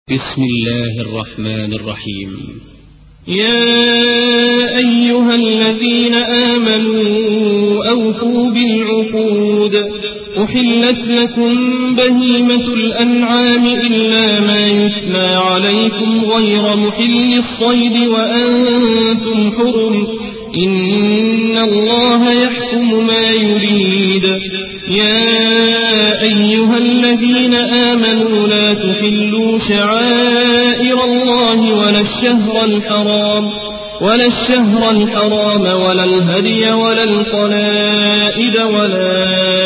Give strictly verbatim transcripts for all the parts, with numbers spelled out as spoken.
بسم الله الرحمن الرحيم. يا أيها الذين آمنوا أوفوا بالعقود. أحلت لكم بهيمة الأنعام إلا ما يتلى عليكم غير محل الصيد وأنتم حرم، إن الله يحكم ما يريد. يا أيها الذين آمنوا لا تحلوا شعائر الله ولا الشهر الحرام ولا الشهر الحرام ولا الهدي ولا القلائد ولا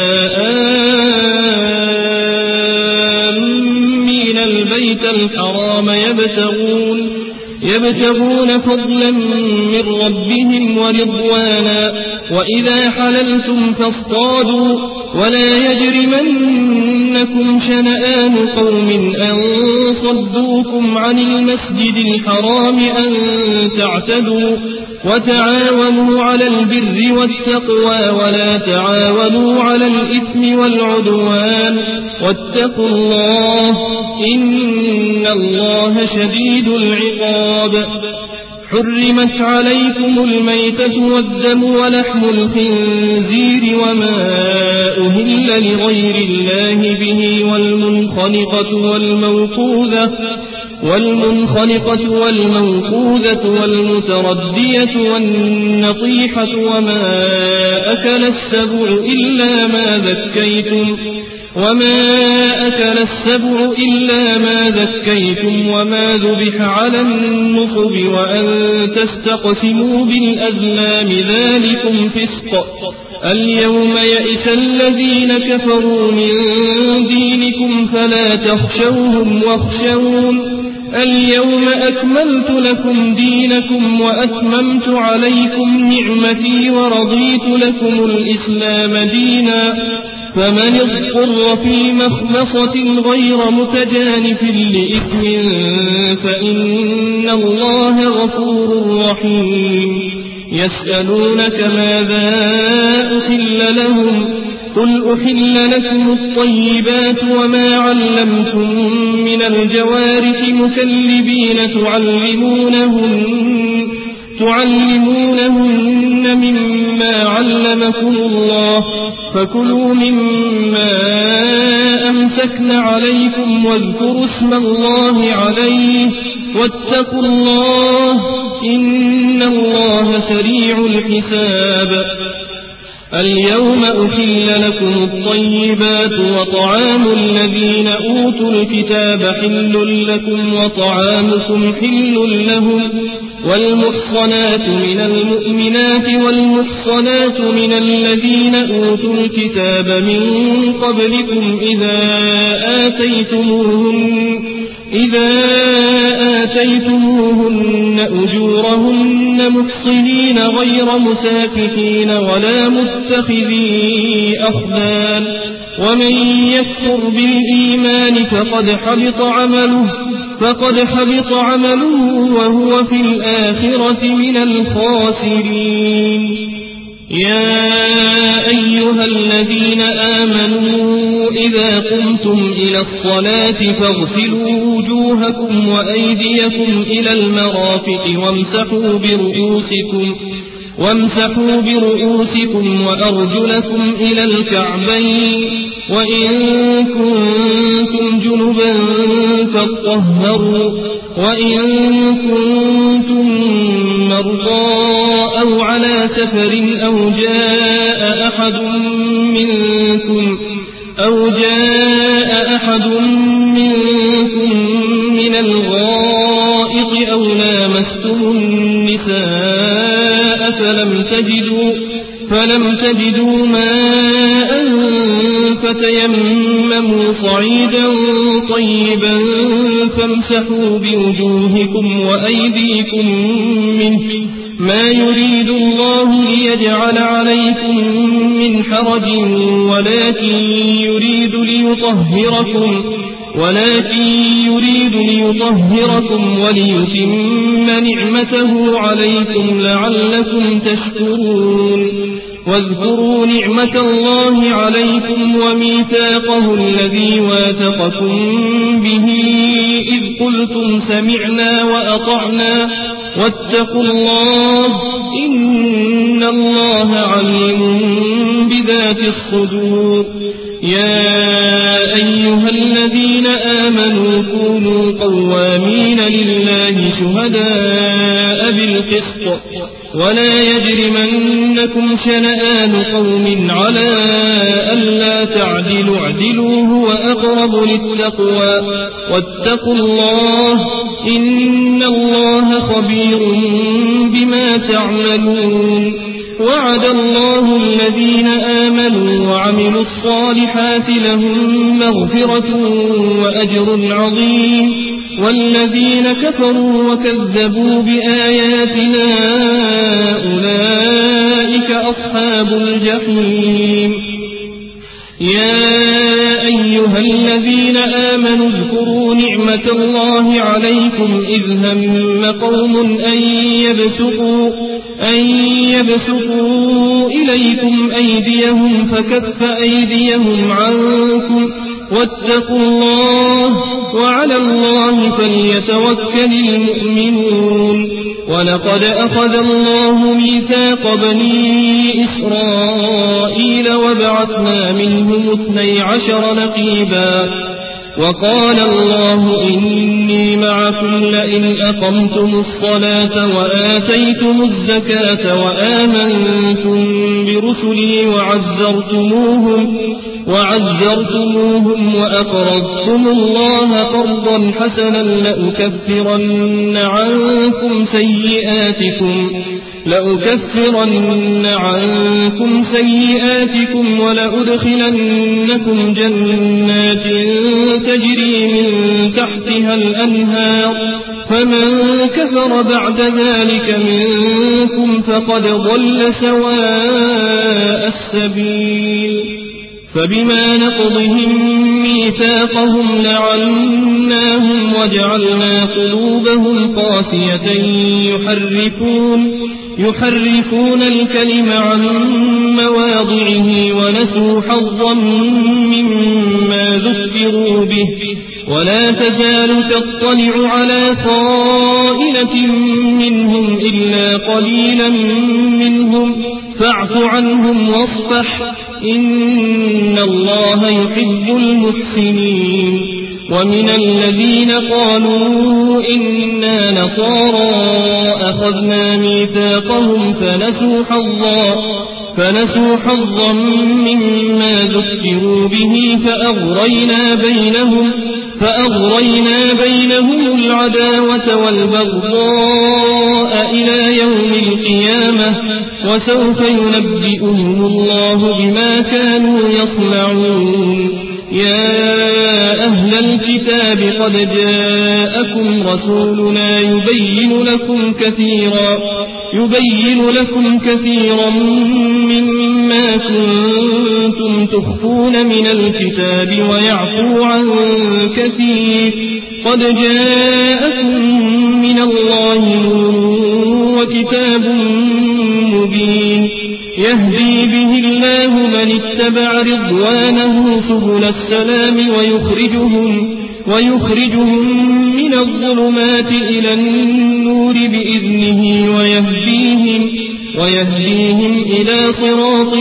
آمين البيت الحرام يبتغون يبتغون فضلا من ربهم ورضوانا، وإذا حللتم فاصطادوا ولا يجرمنكم شنآن قوم أن صدوكم عن المسجد الحرام أن تعتدوا، وتعاونوا على البر والتقوى ولا تعاونوا على الإثم والعدوان، واتقوا الله إن الله شديد العقاب. حرمت عليكم الميتة والدم ولحم الخنزير وما أهل لغير الله به والمنخنقة والموقوذة والمنخنقة والموقوذة والمتردية والنطيحة وما أكل السبع إلا ما ذكيتم وما أكل السبع إلا ما ذكيتم وما ذبح على النصب وأن تستقسموا بالأزلام ذلكم فسق. اليوم يئس الذين كفروا من دينكم فلا تخشوهم واخشون. اليوم أكملت لكم دينكم وأتممت عليكم نعمتي ورضيت لكم الإسلام دينا، فمن اضطر في مخمصة غير متجانف لإثم فإن الله غفور رحيم. يسألونك ماذا أحل لهم، قل أحل لكم الطيبات وما علمتم من الجوارح مكلبين تعلمونهن تعلمونهن مما علمكم الله، فكلوا مما أمسكن عليكم واذكروا اسم الله عليه واتقوا الله إن الله سريع الحساب. اليوم أحل لكم الطيبات وطعام الذين أوتوا الكتاب حل لكم وطعامكم حل لهم، والمحصنات من المؤمنات والمحصنات من الذين أوتوا الكتاب من قبلكم إذا آتيتموهن إذا آتيتموهن أجورهن محصنين غير مسافحين ولا متخذي أخدان، ومن يكفر بالإيمان فقد حبط عمله فقد حبط عمله وهو في الآخرة من الخاسرين. يا أيها الذين آمنوا إذا قمتم إلى الصلاة فاغسلوا وجوهكم وأيديكم إلى المرافق وامسحوا برؤوسكم وامسحوا برؤوسكم وأرجلكم إلى الكعبين، وإن كنتم جنبا فاطهروا، وإن كنتم مرضى أو على سفر أو جاء أحد منكم أو جاء أحد منكم من الغائط أو لامستم النساء فلم تجدوا فلم تجدوا ماء فتيمموا صعيدا طيبا فامسحوا بوجوهكم وأيديكم منه، ما يريد الله ليجعل عليكم من حرج ولكن يريد ليطهركم ولكن يريد ليطهركم وليتم نعمته عليكم لعلكم تشكرون. واذكروا نعمة الله عليكم وميثاقه الذي واثقكم به إذ قلتم سمعنا وأطعنا واتقوا الله إن الله عليم بذات الصدور. يا أيها الذين آمنوا كونوا قوامين لله شهداء بالقسط ولا يجرمنكم شنآن قوم على ألا تعدلوا اعدلوا هو أقرب للتقوى واتقوا الله إن الله خبير بما تعملون. وعد الله الذين آمنوا وعملوا الصالحات لهم مغفرة وأجر عظيم والذين كفروا وكذبوا بآياتنا أولئك أصحاب الجحيم. يا أيها الذين آمنوا اذكروا نعمة الله عليكم إذ هم قوم أن يبسطوا, أن يبسطوا إليكم أيديهم فكف أيديهم عنكم واتقوا الله وعلى الله فليتوكل المؤمنون. ولقد أخذ الله ميثاق بني إسرائيل وبعثنا منهم اثني عشر نقيبا وقال الله إني معكم لئن أقمتم الصلاة وآتيتم الزكاة وآمنتم برسلي وعزرتموهم وعزرتموهم وأقرضتم الله قرضا حسنا لأكفرن عنكم سيئاتكم لأكفرن عنكم سيئاتكم ولأدخلنكم جنات تجري من تحتها الأنهار فمن كفر بعد ذلك منكم فقد ضل سواء السبيل. فبما نقضهم ميثاقهم لعناهم وجعلنا قلوبهم قاسية يحرفون, يحرفون الكلم عن مواضعه ونسوا حظا مما ذكروا به ولا تزال تطلع على خائنة منهم إلا قليلا منهم فاعف عنهم واصفح إن الله يحب المحسنين. ومن الذين قالوا إنا نصارى أخذنا ميثاقهم فنسوا حظا فنسوا حظا مما ذكروا به فأغرينا بينهم فأغرينا بينهم العداوة والبغضاء إلى يوم القيامة وسوف ينبئهم الله بما كانوا يصنعون. يا أهل الكتاب قد جاءكم رسولنا يبين لكم كثيرا يبين لكم كثيرا مما كنتم تخفون من الكتاب ويعفو عن كثير قد جاءكم من الله نور وكتاب مبين يهدي به الله من اتبع رضوانه سبل السلام ويخرجهم, ويخرجهم من الظلمات إلى النور بإذنه ويهديهم, ويهديهم إلى صراط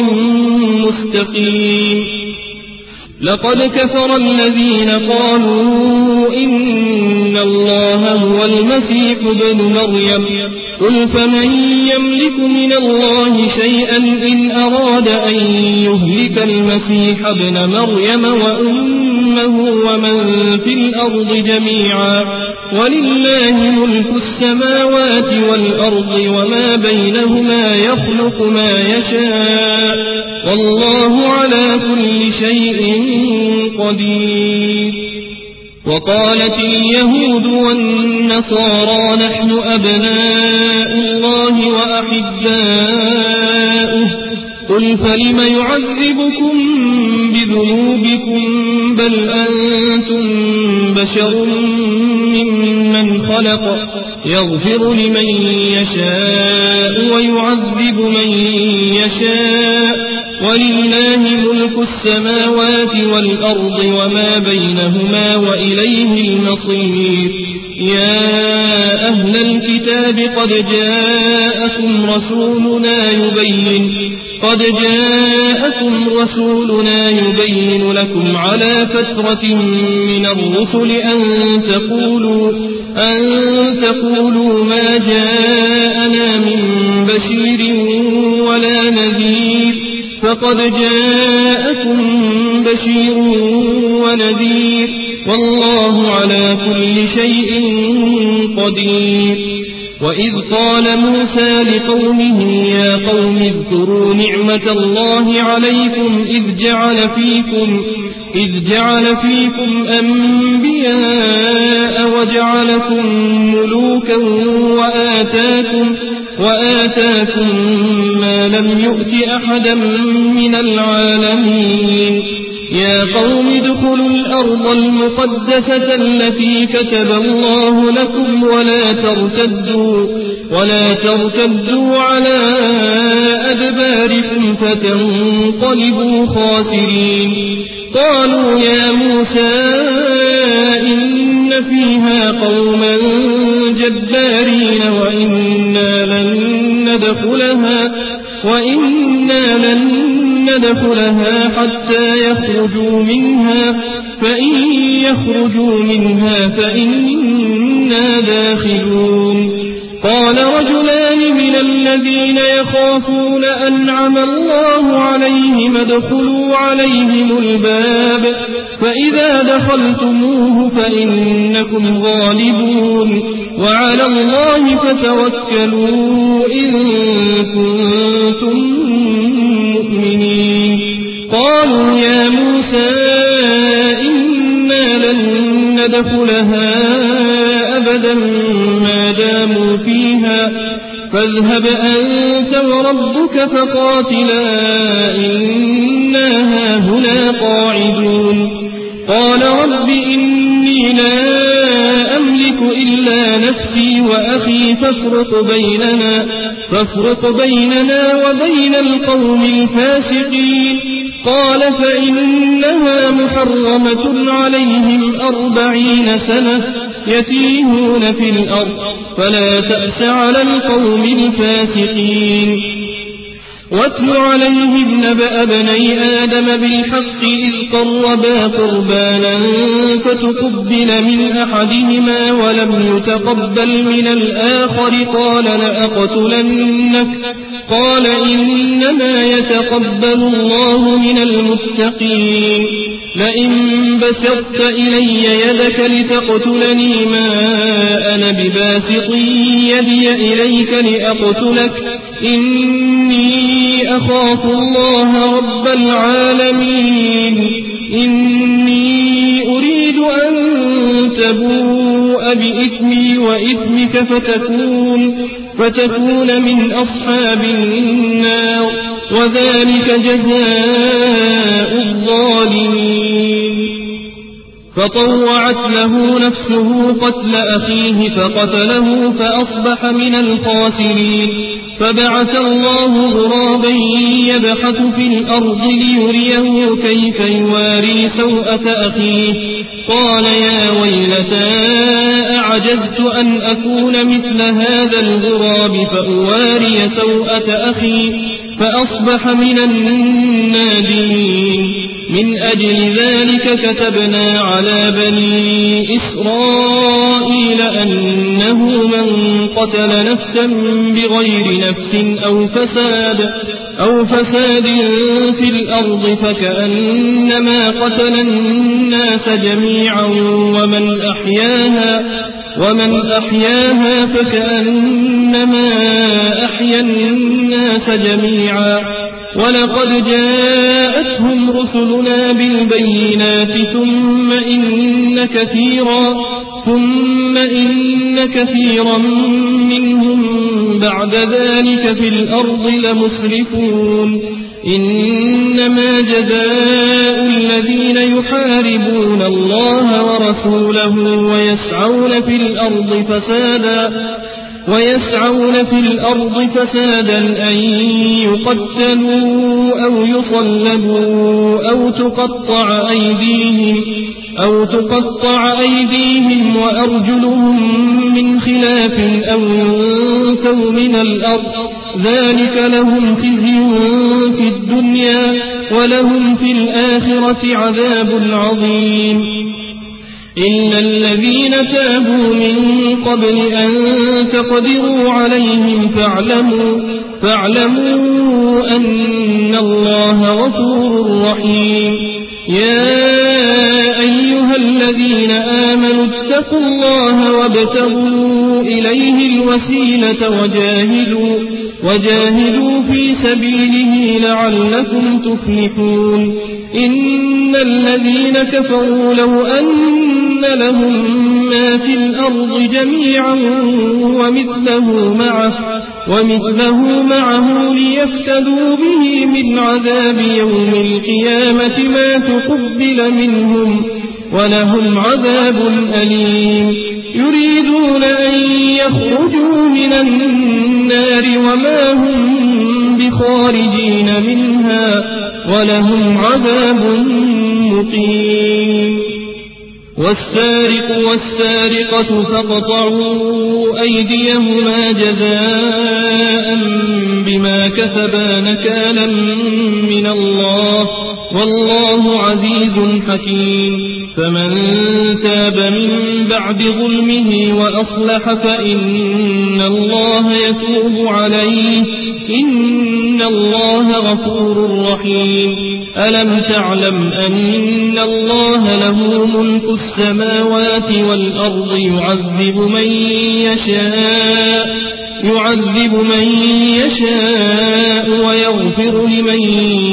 مستقيم. لقد كفر الذين قالوا إن الله هو المسيح ابن مريم قل فمن يملك من الله شيئا إن أراد أن يهلك المسيح ابن مريم وأمه ومن في الأرض جميعا ولله ملك السماوات والأرض وما بينهما يخلق ما يشاء والله على كل شيء قدير. وقالت اليهود والنصارى نحن أبناء الله وأحباؤه قل فلم يعذبكم بذنوبكم بل أنتم بشر ممن خلق يغفر لمن يشاء ويعذب من يشاء ولله ملك السماوات والأرض وما بينهما وإليه المصير. يا أهل الكتاب قد جاءكم رسولنا يبين قد جاءكم رسولنا يبين لكم على فترة من الرسل أن تقولوا أن تقولوا ما جاءنا من بشير ولا نذير فقد جاءكم بشير ونذير والله على كل شيء قدير. وإذ قال موسى لقومه يا قوم اذكروا نعمة الله عليكم إذ جعل فيكم إذ جعل فيكم أنبياء وجعلكم ملوكا وآتاكم وآتاكم ما لم يؤت أحدا من العالمين. يا قوم ادخلوا الأرض المقدسة التي كتب الله لكم ولا ترتدوا ولا ترتدوا على أدباركم فتنقلبوا خاسرين. قالوا يا موسى إن فيها قوما جبارين وإنا لن ندخلها وإنا لن ندخلها حتى يخرجوا منها فإن يخرجوا منها فإنا داخلون. قال رجلان من الذين يخافون أنعم الله عليهم ادخلوا عليهم الباب فإذا دخلتموه فإنكم غالبون وعلى الله فتوكلوا إن كنتم مؤمنين. قالوا يا موسى إنا لن ندخلها أبدا ما داموا فيها فاذهب أنت وربك فقاتلا إنا هاهنا قاعدون. قال رب إني لا أملك إلا نفسي وأخي فافرق بيننا فافرق بيننا وبين القوم الفاسقين. قال فإنها محرمة عليهم أربعين سنة يتيهون في الأرض فلا تأس على القوم الفاسقين. واتل عليهم نبأ بني آدم بالحق إذ قربا قربانا فتقبل من أحدهما ولم يتقبل من الآخر قال لأقتلنك قال إنما يتقبل الله من المتقين. لئن بسطت إلي يدك لتقتلني ما أنا بباسط يدي إليك لأقتلك إني أخاف الله رب العالمين. إني أريد أن تبوء بإثمي وإثمك فتكون, فتكون من أصحاب النار وذلك جزاء الظالمين. فطوعت له نفسه قتل أخيه فقتله فأصبح من الخاسرين. فبعث الله غرابا يبحث في الأرض ليريه كيف يواري سوءة أخيه قال يا ويلتى أعجزت أن أكون مثل هذا الغراب فأواري سوءة أخي فأصبح من النادمين. من أجل ذلك كتبنا على بني إسرائيل أنه من قتل نفسا بغير نفس أو فساد, أو فساد في الأرض فكأنما قتل الناس جميعا ومن أحياها, ومن أحياها فكأنما أحيا الناس جميعا. ولقد جاءتهم رسلنا بالبينات ثم إن كثيرا ثم إن كثيرا منهم بعد ذلك في الأرض لمسرفون. إنما جزاء الذين يحاربون الله ورسوله ويسعون في الأرض فسادا ويسعون في الأرض فسادا أن يقتلوا أو يصلبوا أو تقطع أيديهم, أو تقطع أيديهم وأرجلهم من خلاف أو ينفوا من الأرض ذلك لهم خزي في الدنيا ولهم في الآخرة عذاب عظيم إلا الذين تابوا من قبل أن تقدروا عليهم فاعلموا, فاعلموا أن الله غفور رحيم يا أيها الذين آمنوا اتقوا الله وابتغوا إليه الوسيلة وجاهدوا, وجاهدوا في سبيله لعلكم تفلحون إن الذين كفروا لو أن لهم ما في الأرض جميعا ومثله معه, ومثله معه ليفتدوا به من عذاب يوم القيامة ما تقبل منهم ولهم عذاب أليم يريدون أن يخرجوا من النار وما هم بخارجين منها ولهم عذاب مقيم والسارق والسارقة فاقطعوا أيديهما جزاء بما كسبا نكالا من الله والله عزيز حكيم فمن تاب من بعد ظلمه وأصلح فإن الله يتوب عليه إن الله غفور رحيم ألم تعلم أن الله له ملك السماوات والأرض يعذب من يشاء يعذب من يشاء ويغفر لمن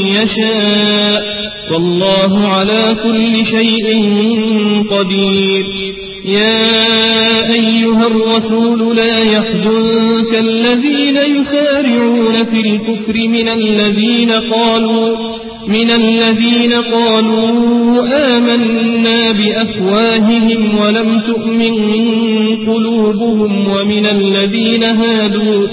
يشاء والله على كل شيء قدير يا أيها الرسول لا يحزنك الذين يسارعون في الكفر من الذين قالوا من الذين قالوا آمنا بأفواههم ولم تؤمن قلوبهم ومن الذين هادوا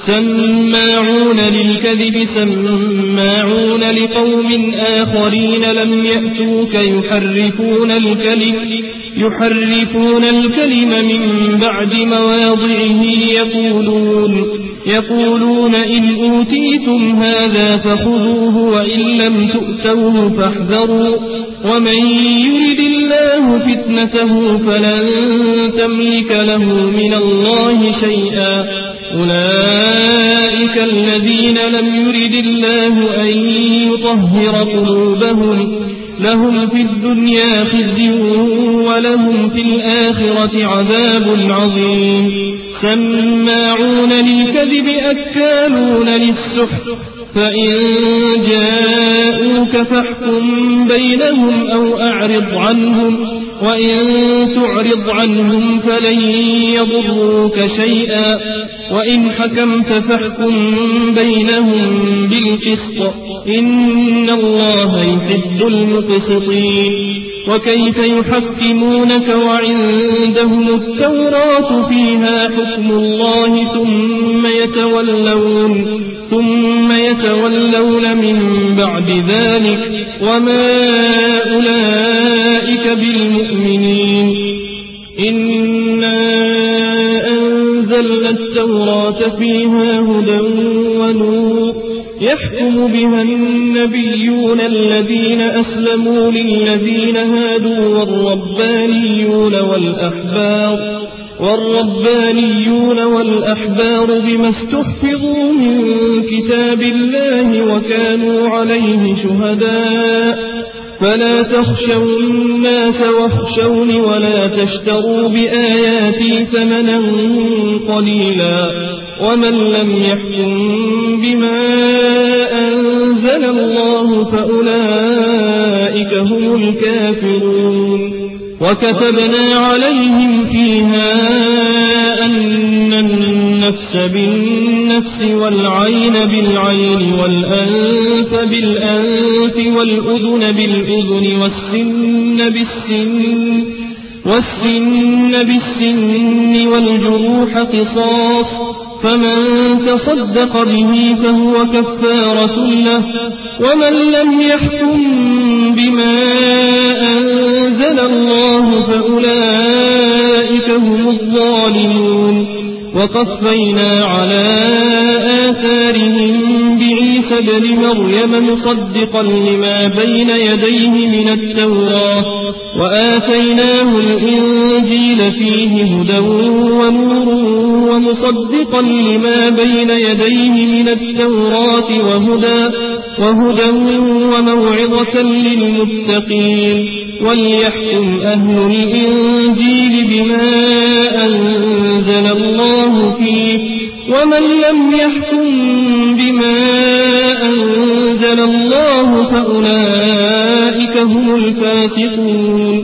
سماعون للكذب سماعون لقوم آخرين لم يأتوك يحرفون الكلم يحرفون الكلم من بعد مواضعه يقولون يقولون إن أوتيتم هذا فخذوه وإن لم تؤتوه فاحذروا ومن يرد الله فتنته فلن تملك له من الله شيئا أولئك الذين لم يرد الله أن يطهر قلوبهم لهم في الدنيا خزي ولهم في الآخرة عذاب عظيم سماعون للكذب أكالون للسحت فإن جاءوك فاحكم بينهم أو أعرض عنهم وإن تعرض عنهم فلن يضروك شيئا وإن حكمت فاحكم بينهم بالقسط إن الله يحب المقسطين وكيف يحكمونك وعندهم التوراة فيها حكم الله ثم يتولون ثم يتولون من بعد ذلك وما أولئك بالمؤمنين إنا أنزلنا التوراة فيها هدى ونور يحكم بها النبيون الذين أسلموا للذين هادوا والربانيون والأحبار والربانيون والأحبار بما استحفظوا من كتاب الله وكانوا عليه شهداء فلا تخشوا الناس واخشوني ولا تشتروا بآياتي ثمنا قليلا ومن لم يحكم بما أنزل الله فأولئك هم الكافرون وكتبنا عليهم فيها أن النفس بالنفس والعين بالعين والأنف بالأنف والأذن بالأذن والسن بالسن والسن بالسن والجروح قصاص فمن تصدق به فهو كفارة له ومن لم يحكم بما أنزل الله فأولئك هم الظالمون وقفينا على آثارهم بعيسى ابن مريم مصدقا لما بين يديه من التوراة وآتيناه الإنجيل فيه هدى ونور ومصدقا لما بين يديه من التوراة وهدى, وهدى وموعظة للمتقين وليحكم أهل الإنجيل بما أنزل الله فيه ومن لم يحكم بما أنزل الله فأولئك هم الفاسقون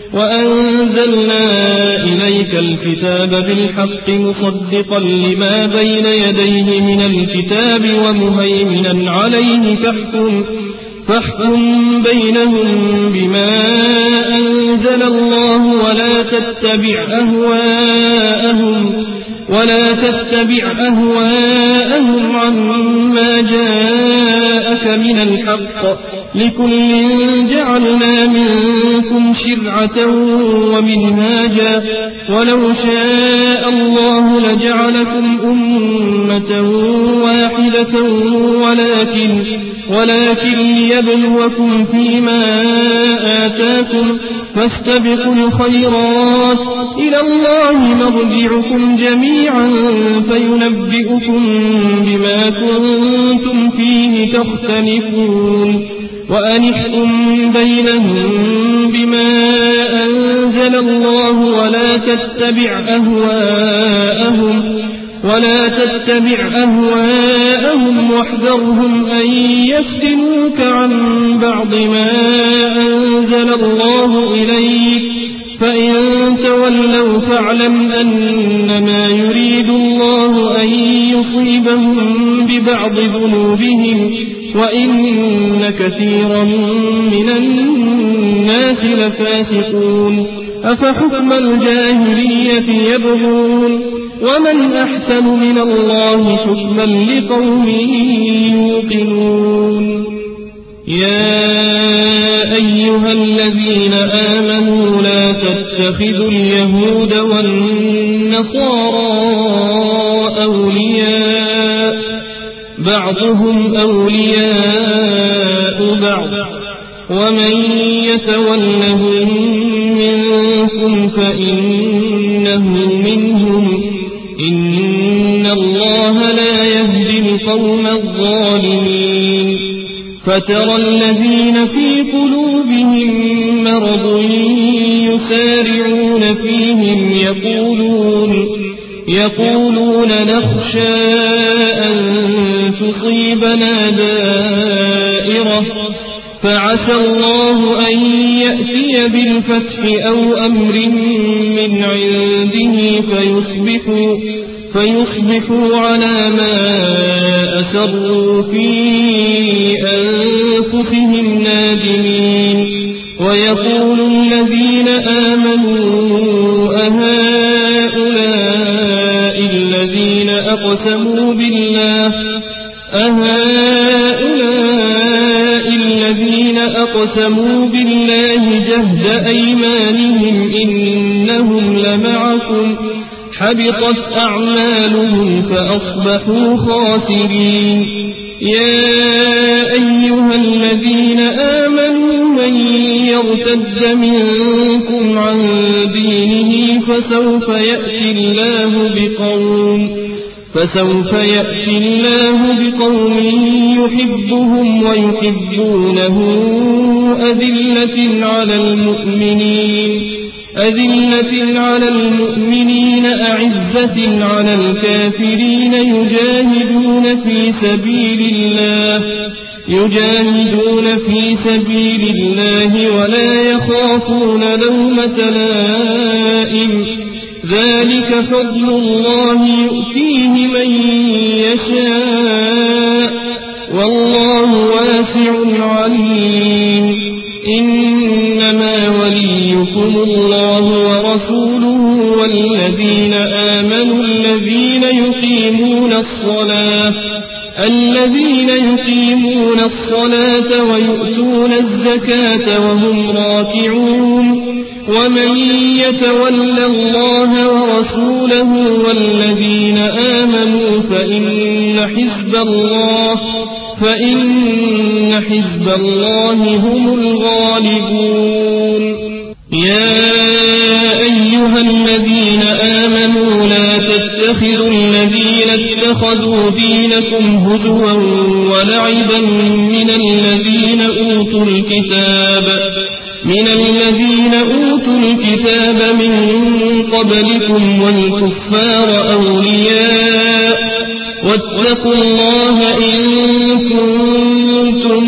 وأنزلنا إليك الكتاب بالحق مصدقا لما بين يديه من الكتاب ومهيمنا عليه فاحكم فاحكم بينهم بما أنزل الله ولا تتبع أهواءهم ولا تتبع أهواءهم عما جاءك من الحق لكل جعلنا منكم شرعة ومنهاجا ولو شاء الله لجعلكم أمة واحدة ولكن ولكن ليبلوكم فيما آتاكم فاستبقوا الخيرات إلى الله مرجعكم جميعا فينبئكم بما كنتم فيه تختلفون وأنحكم بينهم بما أنزل الله ولا تتبع أهواءهم ولا تتبع أهواءهم واحذرهم أن يفتنوك عن بعض ما أنزل الله إليك فإن تولوا فاعلم أنما يريد الله أن يصيبهم ببعض ذنوبهم وإن كثيرا من الناس لفاسقون أفحكم الجاهلية يبغون ومن أحسن من الله حكما لقوم يوقنون يا أيها الذين آمنوا لا تتخذوا اليهود والنصارى أولياء بعضهم أولياء بعض ومن يتولهم منكم فإنه منهم إن الله لا يهدي القوم الظالمين فترى الذين في قلوبهم مرض يسارعون فيهم يقولون يقولون نخشى أن تصيبنا دائرة فعسى الله أن يأتي بالفتح أو أمر من عنده فيصبحوا, فيصبحوا على ما أسروا في أنفسهم نادمين ويقول الذين آمنوا أهؤلاء الذين أقسموا بالله أهؤلاء الذين أقسموا بالله جهد أيمانهم إنهم لمعكم حبطت أعمالهم فأصبحوا خاسرين يا أيها الذين آمنوا من يرتد منكم عن دينه فسوف يأتي الله بقوم فسوف يأتي الله بقوم يحبهم ويحبونه أذلة على المؤمنين أذلة على المؤمنين أعزة على الكافرين يجاهدون في سبيل الله يجاهدون في سبيل الله ولا يخافون لومة لائم ذلك فضل الله يؤتيه من يشاء والله واسع عليم إنما وليكم الله ورسوله والذين آمنوا الذين يقيمون الصلاة الذين يقيمون الصلاة ويؤتون الزكاة وهم راكعون ومن يتول الله ورسوله والذين آمنوا فإن حزب الله فإن حزب الله هم الغالبون. يا أيها الذين آمنوا لا تتخذوا الذين اتخذوا دينكم هزوا ولعبا من الذين أوتوا الكتاب من الذين أوتوا الكتاب من قبلكم والكفار أولياء واتقوا الله إن كنتم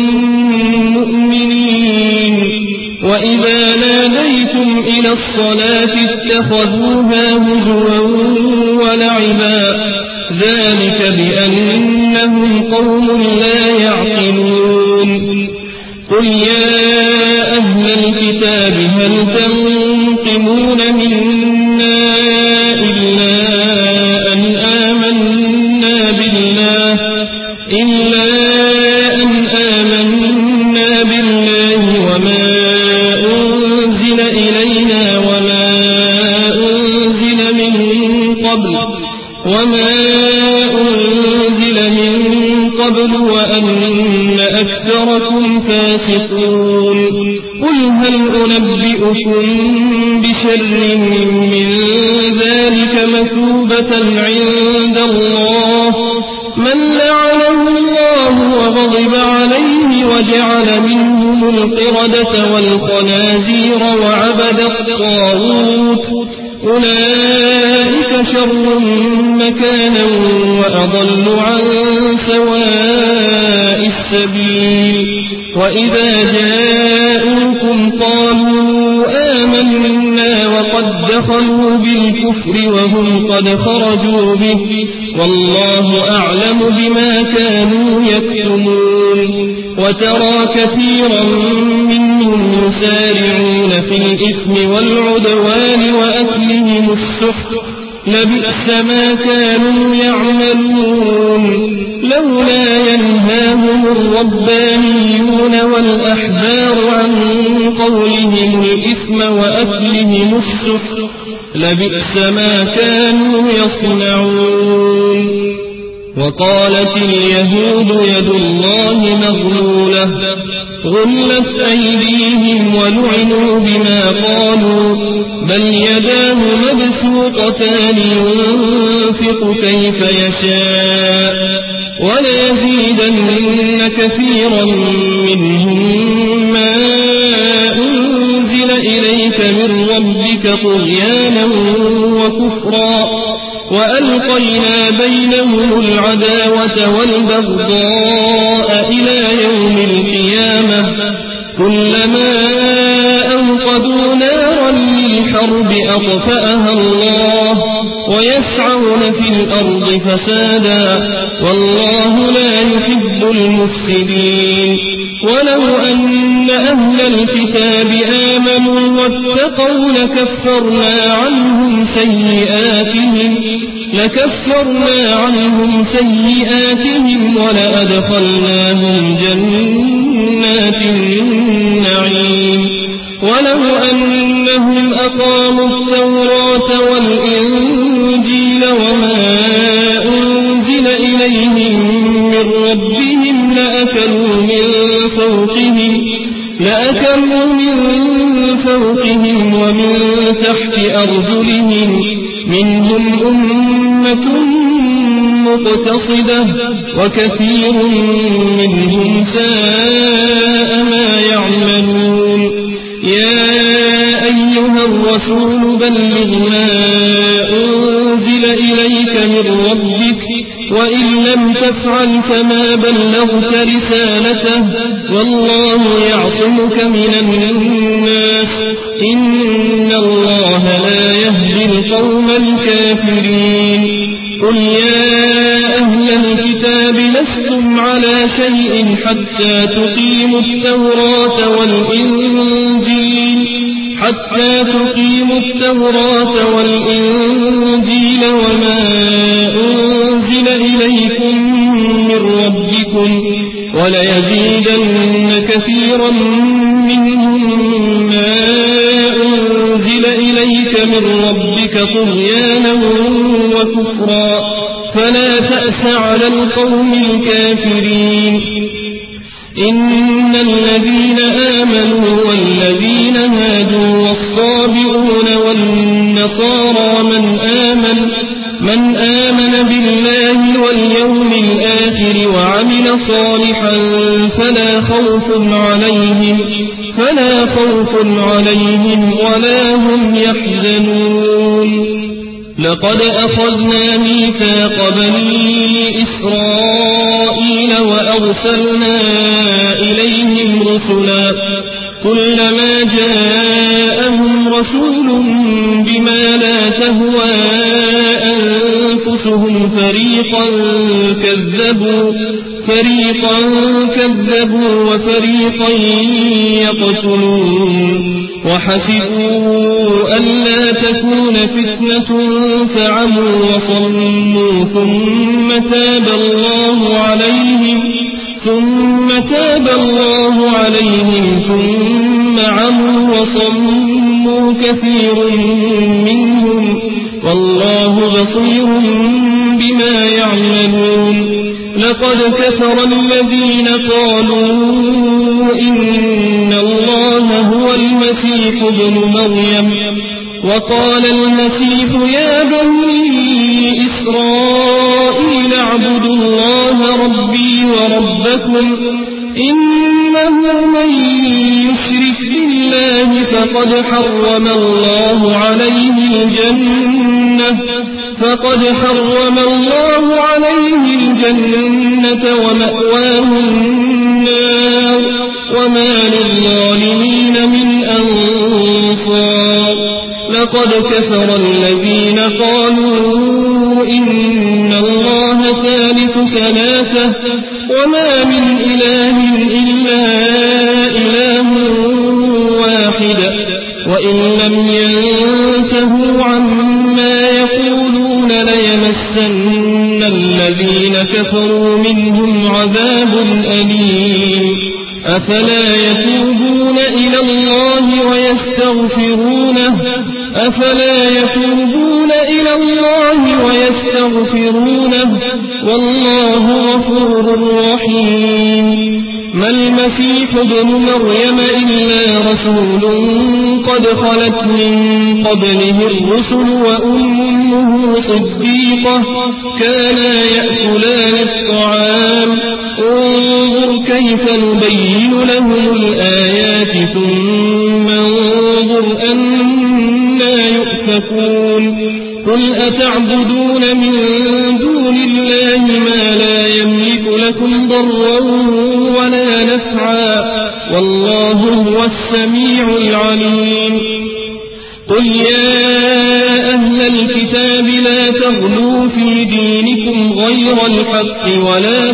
مؤمنين. وإذا ناديتم إلى الصلاة اتخذوها هزوا ولعبا ذلك بأنهم قوم لا يعقلون. قل يا أهل الكتاب هل تنقمون منا إلا أن آمنا بالله إلا أن آمنا بالله وما أنزل إلينا وما أنزل من قبل وما أنزل من قبل وأن أكثركم فاسقون. قل هل أنبئكم بشر من ذلك مثوبة عند الله من لعنه الله وغضب عليه وجعل منهم القردة والخنازير وعبد الطاغوت أولئك شر مكانا وأضل عن سواء السبيل. وإذا جاءوكم قالوا آمنا وقد دخلوا بالكفر وهم قد خرجوا به والله أعلم بما كانوا يكتمون. وترى كثيرا منهم يسارعون في الإثم والعدوان وأكلهم السحت لبئس ما كانوا يعملون. لولا ينهاهم الربانيون والأحبار عن قولهم الإثم وأكلهم السحت لبئس ما كانوا يصنعون. وقالت اليهود يد الله مغلولة غلت أيديهم ولعنوا بما قالوا بل يداه مبسوطتان ينفق كيف يشاء وليزيدن كثيرا منهم ما أنزل إليك من ربك طغيانا وكفرا وألقينا بينهم العداوة والبغضاء إلى يوم القيامة كلما أوقدوا نارا للحرب أطفأها الله ويسعون في الأرض فسادا والله لا يحب المفسدين. ولو أن أهل الكتاب آمنوا واتقوا لكفرنا عنهم سيئاتهم لكفرنا عنهم سيئاتهم ولأدخلناهم جنات النعيم. ولو أنهم أقاموا التوراة والإنجيل وما أنزل إليهم من ربهم لأكلوا من فوقهم لأكلوا من فوقهم ومن تحت أرجلهم منهم أمة مقتصدة وكثير منهم ساء ما يعملون. يا أيها الرسول بلغ ما أنزل إليك من ربك وإن لم تفعل فما بلغت رسالته والله يعصمك من الناس إن الله لا يهدي القوم الكافرين. قل يا أهل الكتاب لستم على شيء حتى تقيموا التوراة والإنجيل حتى تقيموا التوراة والإنجيل وما أنزل إليكم من وكفرا فلا تأس على القوم الكافرين إن الذين آمنوا والذين هادوا والصابئون والنصارى من آمن من آمن بالله واليوم الآخر وعمل صالحا فلا خوف عليهم فلا خوف عليهم ولا هم يحزنون لقد أخذنا ميثاق بني إسرائيل وأرسلنا إليهم رسلا كلما جاءهم رسول بما لا تهوى أنفسهم فريقا كذبوا فريقا كذبوا وفريقا يقتلون وحسبوا ألا تكون فتنة فعموا وصموا ثم تاب الله عليهم ثم تاب الله عليهم ثم عموا وصموا كثير منهم والله بصير بما يعملون لقد كفر الذين قالوا إن الله هو المسيح ابن مريم وقال المسيح يا بني إسرائيل اعبدوا الله ربي وربكم إنه من يشرك بالله فقد حرم الله عليه الجنة فقد حرم الله عليه الجنة ومأواه النار وما للظالمين من أنصار لقد كفر الذين قالوا إن الله ثالث ثلاثة وما من إله إلا إله واحد وإن لم ينتهوا عما يقولون ليمسن الذين كفروا منهم عذاب أليم أفلا يتوبون إلى الله ويستغفرونه أفلا يتوبون إلى الله ويستغفرونه والله غفور رحيم ما المسيح ابن مريم إلا رسول قد خلت من قبله الرسل وأمه صديقة كانا يأكلان الطعام انظر كيف نبين لهم الآيات ثم انظر أنا يؤفكون قل أتعبدون من دون الله ما لا يملك لكم ضرا ولا نفعا والله هو السميع العليم قل يا أهل الكتاب لا تغلوا في دينكم غير الحق ولا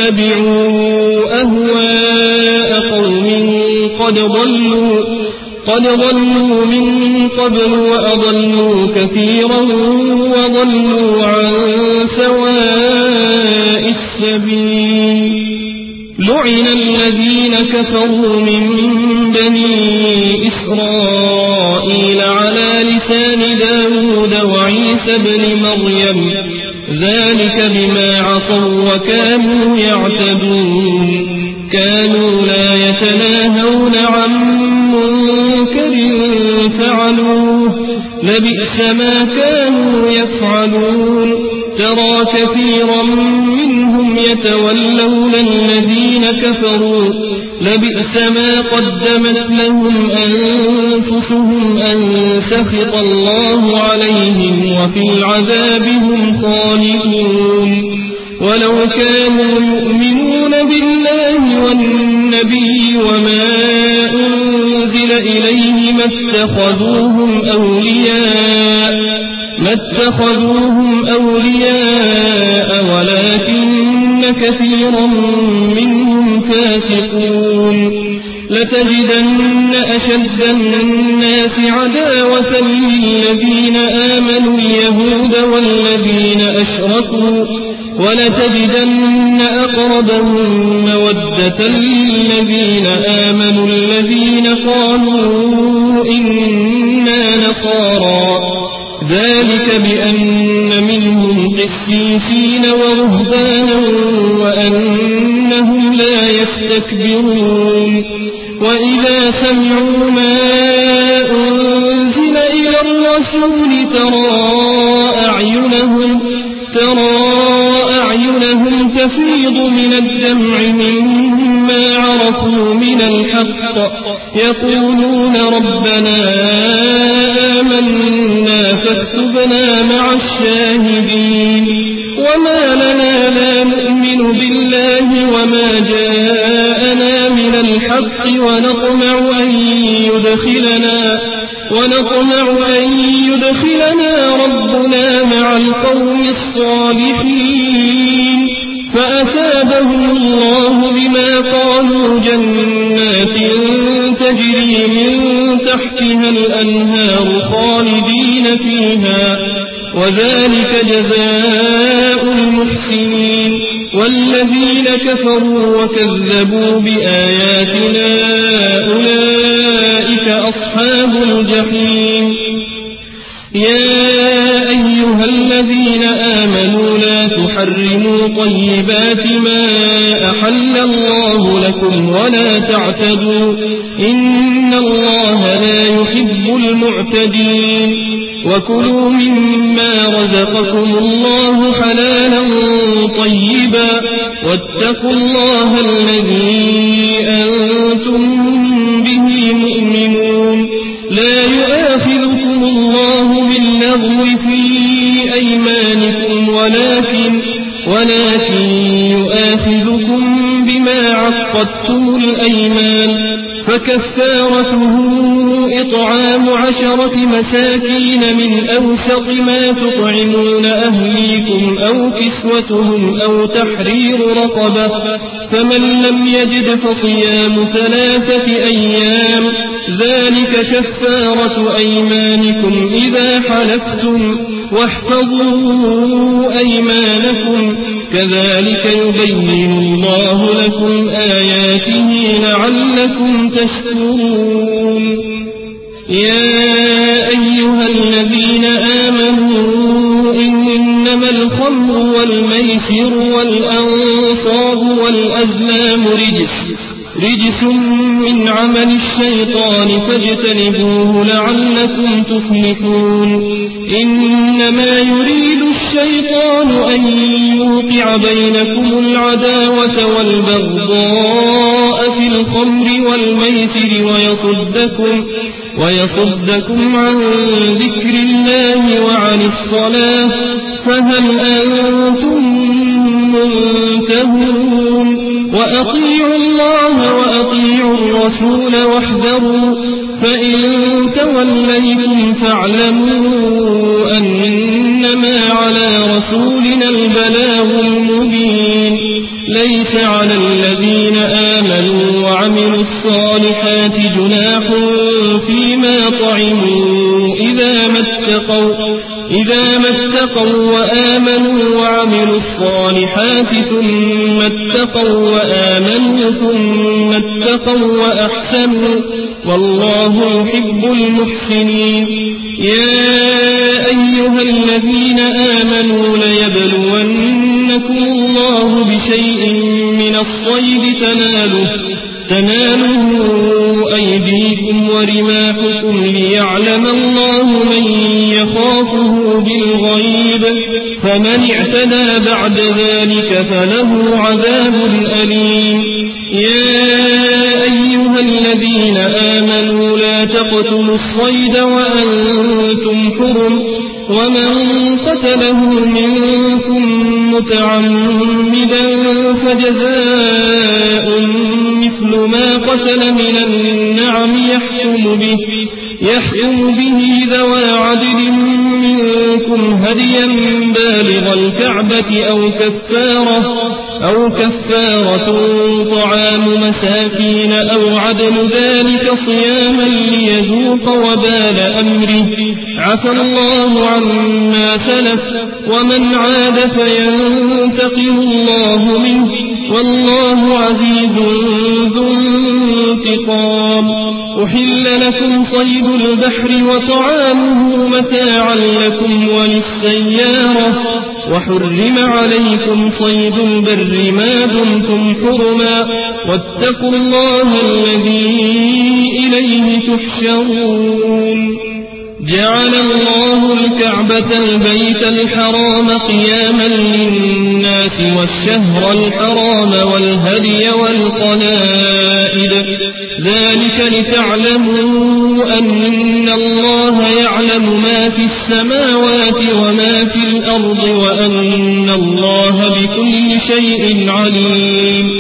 تتبعوا أهواء قوم قد ضلوا قد ضلوا من قبل وأضلوا كثيرا وضلوا عن سواء السبيل لعن الذين كفروا من بني إسرائيل على لسان داود وعيسى بن مريم ذلك بما عصوا وكانوا يعتدون كانوا لا يتناهون عن منكر فعلوه لبئس ما كانوا يفعلون ترى كثيرا منهم يتولون الذين كفروا لبئس ما قدمت لهم أنفسهم أن سخط الله عليهم وفي العذاب هم خالدون ولو كانوا يؤمنون بالله والنبي وما أنزل إليه ما اتخذوهم أولياء ما اتخذوهم أولياء ولكن كثيرا منهم فاسقون لتجدن أشد الناس عداوة للذين آمنوا اليهود والذين أشركوا ولتجدن أقربهم مودة للذين آمنوا الذين قالوا إنا نصارى ذلك بأن منهم قسيسين ورهبانا وأنهم لا يستكبرون وإذا سمعوا ما أنزل إلى الرسول ترى أعينهم, ترى أعينهم تفيض من الدمع مما عرفوا من الحق يقولون ربنا آمنا فاكتبنا مع الشاهدين وما لنا لا نؤمن بالله وما جاءنا من الحق ونطمع أن يدخلنا ونطمع أن يدخلنا ربنا مع القوم الصالحين فأثابهم الله بما قالوا جنات تجري من تحتها الأنهار خالدين فيها وذلك جزاء المحسنين والذين كفروا وكذبوا بآياتنا أولئك أصحاب الجحيم يا أيها الذين آمنوا لا تحرموا طيبات ما أحل الله لكم ولا تعتدوا إن الله لا يحب المعتدين وكلوا مما رزقكم الله حلالا طيبا واتقوا الله الذي أنتم به مؤمنون لا يؤاخذكم الله باللغو في أيمانكم ولكن, ولكن يؤاخذكم بما عقدتم الأيمان فكفارته إطعام عشرة مساكين من أوسط ما تطعمون أهليكم أو كسوتهم أو تحرير رقبة فمن لم يجد فصيام ثلاثة أيام ذلك كفارة أيمانكم إذا حلفتم واحفظوا أيمانكم كذلك يبين الله لكم آياته لعلكم تشكرون يا أيها الذين آمنوا إنما الخمر والميسر والأنصاب والأزلام رجس رجس من عمل الشيطان فاجتنبوه لعلكم تفلحون إنما يريد الشيطان أن يوقع بينكم العداوة والبغضاء في الخمر والميسر ويصدكم, ويصدكم عن ذكر الله وعن الصلاة فهل أنتم منتهون وأطيعوا الله وأطيعوا الرسول واحذروا فإن توليتم فاعلموا أنما على رسولنا البلاغ المبين ليس على الذين آمنوا وعملوا الصالحات جناح فيما طعموا إذا ما اتقوا إذا ما اتقوا وآمنوا وعملوا الصالحات ثم اتقوا وآمنوا ثم اتقوا وأحسنوا والله يحب المحسنين يا أيها الذين آمنوا ليبلونكم الله بشيء من الصيد تناله تناله أيديكم ورماحكم ليعلم الله من يخافه بالغيب فمن اعتدى بعد ذلك فله عذاب أليم يا أيها الذين آمنوا لا تقتلوا الصيد وأنتم حرم ومن قتله منكم متعمدا فجزاء مثل ما قتل من النعم يحكم به يحكم به ذوى عدل منكم هديا بالغ الكعبة أو كفارة أو كفارة طعام مساكين أو عدل ذلك صياما ليذوق وبال أمره عفى الله عما سلف ومن عاد فينتقم الله منه والله عزيز ذو انتقام أحل لكم صيد البحر وطعامه متاعا لكم وللسيارة وحرم عليكم صيد البر ما دمتم حرما واتقوا الله الذي إليه تحشرون جعل الله الكعبة البيت الحرام قياما للناس والشهر الحرام والهدي والقلائد ذلك لتعلموا أن الله يعلم ما في السماوات وما في الأرض وأن الله بكل شيء عليم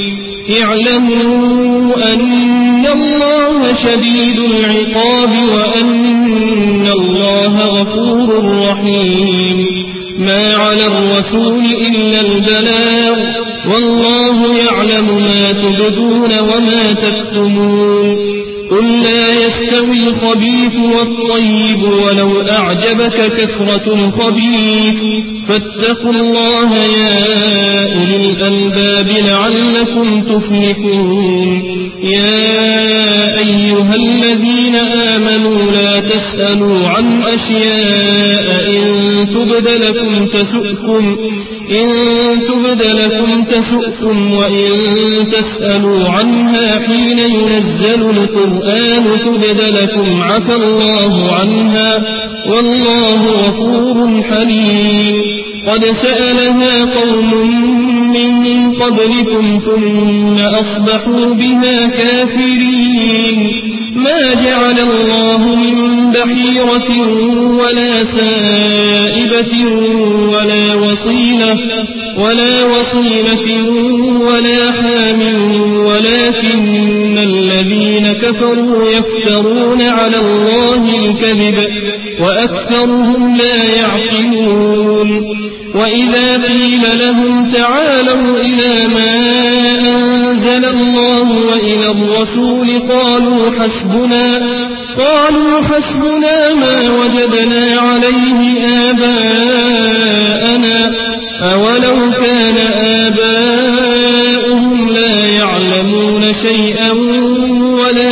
اعلموا أن الله شديد العقاب وأن الله غفور رحيم ما على الرسول إلا البلاغ والله يعلم ما تبدون وما تكتمون قل لا يستوي الخبيث والطيب ولو أعجبك كثرة الخبيث فاتقوا الله يا أولي الألباب لعلكم تفلحون يا أيها الذين آمنوا لا تسألوا عن أشياء إن تبد لكم تسؤكم إن تبد لكم تسؤكم وإن تسألوا عنها حين ينزل القرآن تبد لكم عفى الله عنها والله غفور حليم قد سألها قوم من قبلكم ثم أصبحوا بها كافرين ما جعل الله من بحيرة ولا سائبة ولا وصيلة ولا وصيلة ولا حام ولكن الذين كفروا يفترون على الله الكذب وأكثرهم لا يعقلون وإذا قيل لهم تعالوا إلى ما أنزل الله وإلى الرسول قالوا حسبنا قالوا حسبنا ما وجدنا عليه آباءنا أولو كان آباؤهم لا يعلمون شيئا ولا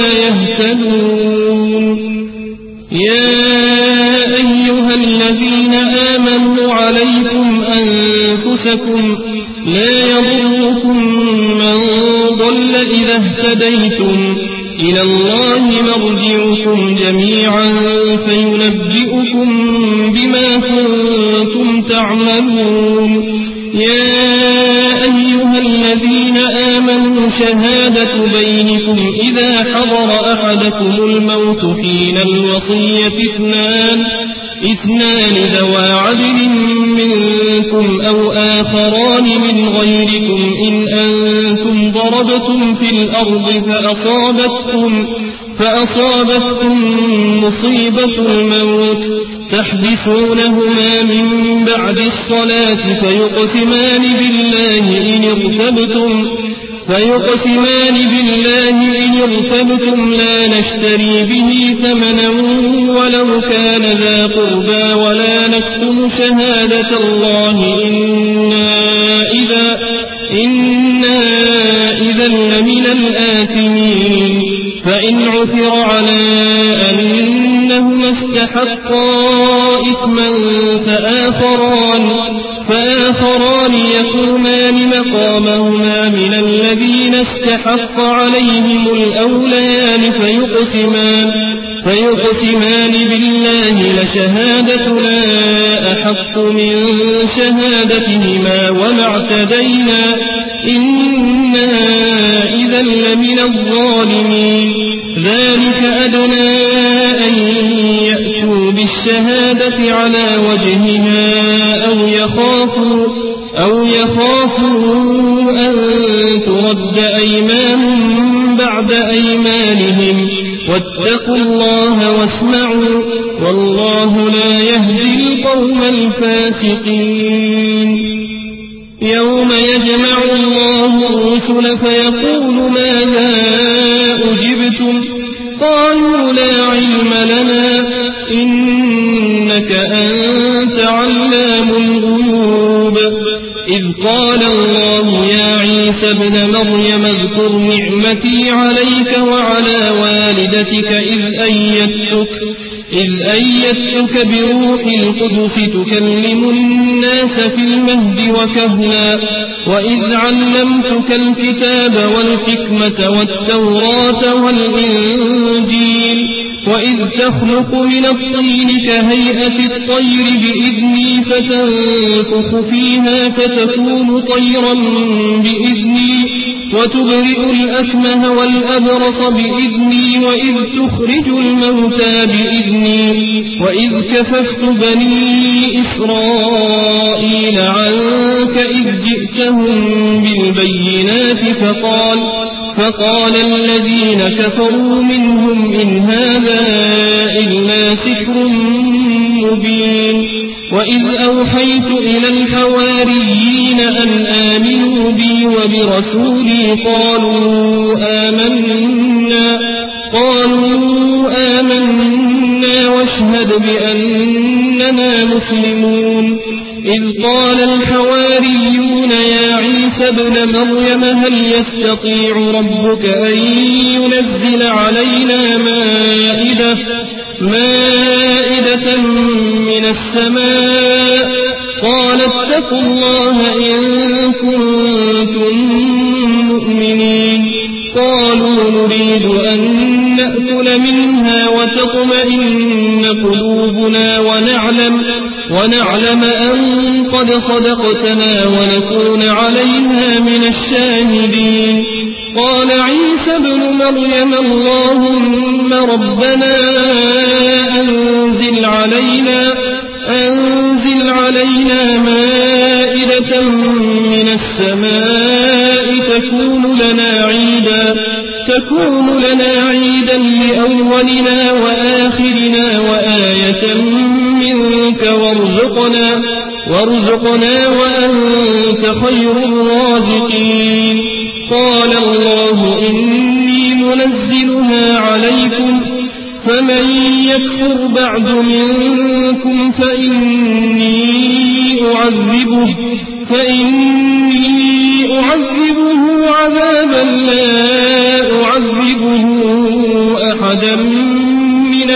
يهتدون يا أيها الذين آمنوا عليكم أنفسكم لا يضركم من ضل إذا اهتديتم إلى الله مرجعكم جميعا فينبئكم بما كنتم تعملون يا أيها الذين آمنوا شهادة بينكم إذا حضر أحدكم الموت حين الوصية اثنان اثنان ذوى عدل منكم أو آخران من غيركم إن أنتم ضربتم في الأرض فأصابتكم, فأصابتكم مصيبة الموت تحبسونهما من بعد الصلاة فيقسمان بالله إن ارتبتم فيقسمان بالله إن ارتبتم لا نشتري به ثمنا ولو كان ذا قربى ولا نكتم شهادة الله إنا إذا, إنا إذا لمن الآثمين فإن عثر على أنهما استحقا إثما فآخران فآخران يقومان مقامهما من الذين استحق عليهم الأوليان فيقسمان, فيقسمان بالله لشهادتنا أحق من شهادتهما وما اعتدينا إنا إذا لمن الظالمين ذلك أدنى أن يأتوا بالشهادة على وجهها أو يخافوا, أو يخافوا أن ترد أيمان بعد أيمانهم واتقوا الله واسمعوا والله لا يهدي القوم الفاسقين يوم يجمع الله الرسل فيقول ماذا أجبتم قالوا لا علم لنا إنك أنت علام الغيوب إذ قال الله يا عيسى ابن مريم اذكر نعمتي عليك وعلى والدتك إذ أيدتك إذ أيدتك بروح القدس تكلم الناس في المهد وكهلا وإذ علمتك الكتاب والحكمة والتوراة والإنجيل وإذ تخلق من الطين كهيئة الطير بإذني فتنفخ فيها فتكون طيرا بإذني وتبرئ الأكمه والأبرص بإذني وإذ تخرج الموتى بإذني وإذ كففت بني إسرائيل عنك إذ جئتهم بالبينات فقال فقال الذين كفروا منهم إن هذا إلا سحر مبين وإذ أوحيت إلى الحواريين أن آمنوا بي وبرسولي قالوا آمنا قالوا آمنا واشهد بأننا مسلمون إذ قال الحواريون يا عيسى ابن مريم هل يستطيع ربك أن ينزل علينا مائدة مائدة من السماء قال اتقوا الله إن كنتم مؤمنين قالوا نريد أن نأكل منها وتطمئن قلوبنا ونعلم ونعلم أن قد صدقتنا ونكون عليها من الشاهدين قال عيسى ابن مريم اللهم ربنا أنزل علينا أنزل علينا مائدة من السماء تكون لنا عيدا تكون لنا عيدا لأولنا وآخرنا وآية منك وارزقنا وارزقنا وأنت خير الرازقين قال الله إني منزلها عليكم فمن يكفر بعد منكم فإني أعذبه فإني أعذبه عذابا لا أعذبه أحدا من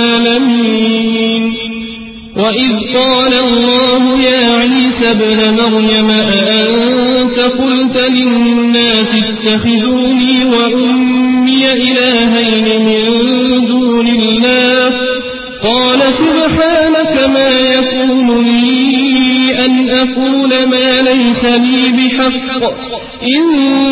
العالمين وإذ قال الله يا عيسى ابن مريم أأنت قلت للناس اتخذوني وأمي إلهين من دون الله قال سبحانك ما يكون لي أن أقول ما ليس لي بحق إن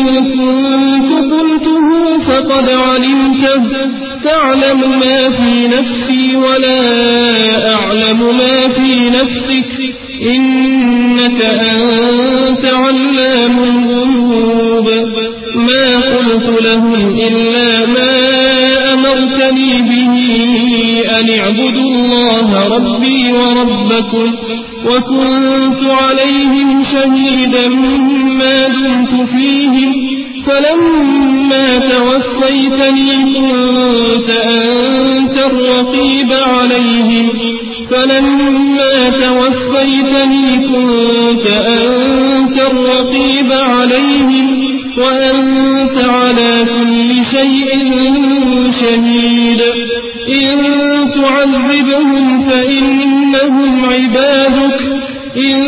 كنت قلته فقد علمته تعلم ما في نفسي ولا أعلم ما في نفسك إنك أنت علام الغيوب ما قلت لهم إلا ما أمرتني به أن اعبدوا الله ربي وربكم وكنت عليهم شهيدا ما دمت فيهم فلما توفيتني كنت أنت الرقيب عليهم فلما توفيتني كنت أنت الرقيب عليهم وأنت على كل شيء شهيد إن تعذبهم فإنهم عبادك إن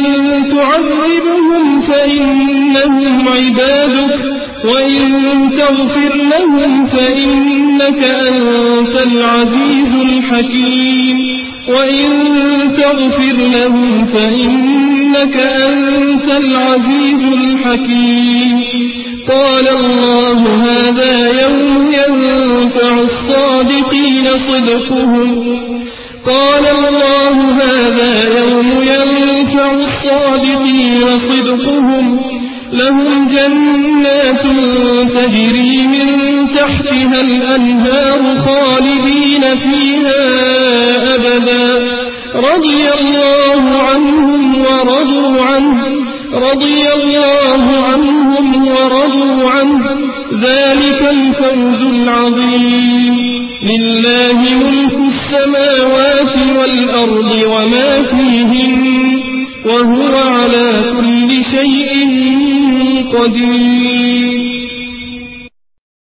تعذبهم فإنهم عبادك وإن تغفر لهم فإنك أنت العزيز الحكيم وإن تغفر لهم فإنك أنت العزيز الحكيم قال الله هذا يوم ينفع الصادقين صدقهم قال الله هذا يوم ينفع الصادقين صدقهم لهم جنات تجري من تحتها الأنهار خالدين فيها أبدا رضي الله عنهم ورضوا عنه رضي الله عنهم ورضوا عنه ذلك الفوز العظيم لله ملك السماوات والأرض وما فيهن وهو على كل شيء قدير.